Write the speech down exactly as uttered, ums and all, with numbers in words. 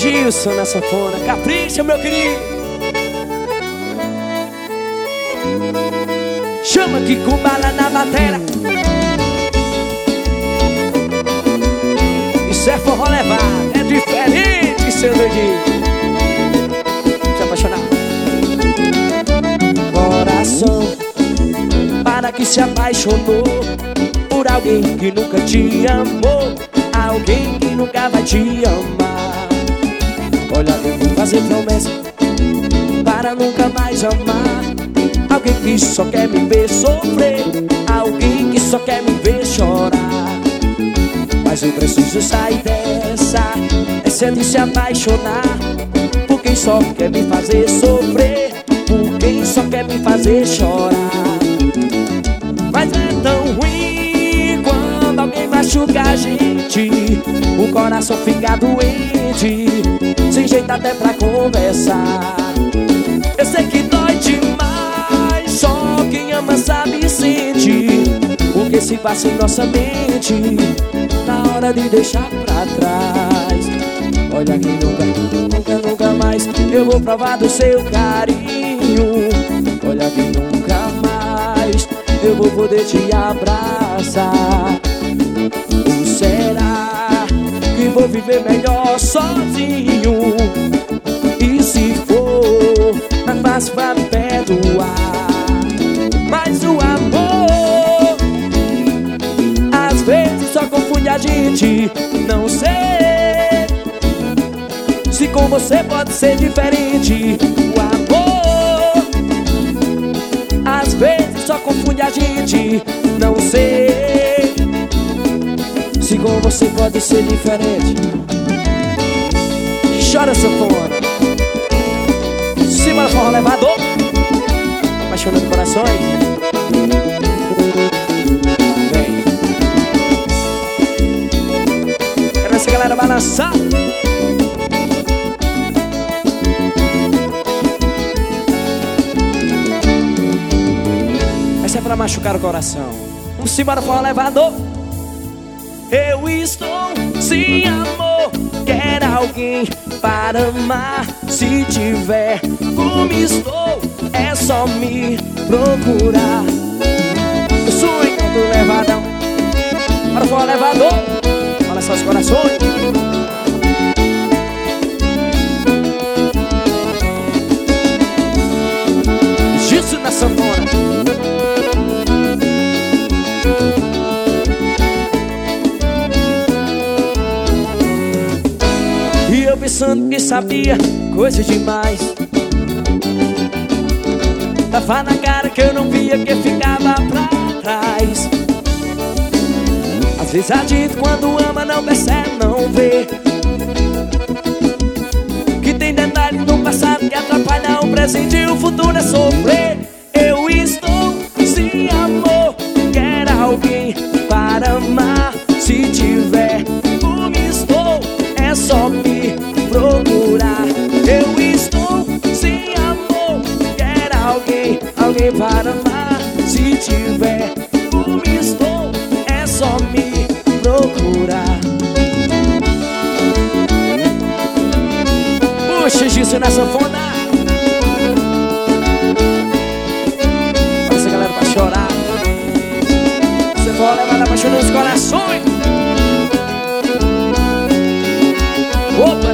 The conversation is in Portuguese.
Gilson na sanfona, capricha, meu querido. Chama que cubala na batera. Isso é forró levado, é diferente, seu doidinho. Se apaixonar. Coração, para que se apaixonou por alguém que nunca te amou, alguém que nunca vai te amar. Olha, eu vou fazer promessa para nunca mais amar alguém que só quer me ver sofrer, alguém que só quer me ver chorar. Mas eu preciso sair dessa, é cedo se apaixonar por quem só quer me fazer sofrer, por quem só quer me fazer chorar. Mas é tão ruim quando alguém machuca a gente, o coração fica doente, sem jeito até pra conversar. Eu sei que dói demais, só quem ama sabe e sente o que se passa em nossa mente na hora de deixar pra trás. Olha que nunca, nunca, nunca mais eu vou provar do seu carinho. Olha que nunca mais eu vou poder te abraçar. Ou será que vou viver melhor sozinho? E se for, mais fácil pra me perdoar. Mas o amor às vezes só confunde a gente. Não sei se com você pode ser diferente. O amor às vezes só confunde a gente. Não sei se com você pode ser diferente. Chora, sanfona. Cima do forró levador, apaixonando corações. Vem. Quero essa galera balançar. Essa é pra machucar o coração. Um cima do forró levador. Eu estou sem amor, quero alguém para amar. Se tiver como estou, é só me procurar. Eu sou enquanto levadão, para o forró levador, olha só os corações. Gilson na sanfona. E eu pensando que sabia coisa demais, tava na cara que eu não via, que ficava pra trás. Às vezes a gente quando ama não percebe, não vê que tem detalhes no passado que atrapalha o presente e o futuro é sofrer. Eu estou sem amor, quero alguém para amar. Se tiver como estou, é só me procurar. Eu estou sem amor, quero alguém, alguém para amar. Se tiver como estou, é só me procurar. Puxa, Gilson na sanfona. Olha essa galera pra chorar. Você for levar apaixonando os corações. Opa!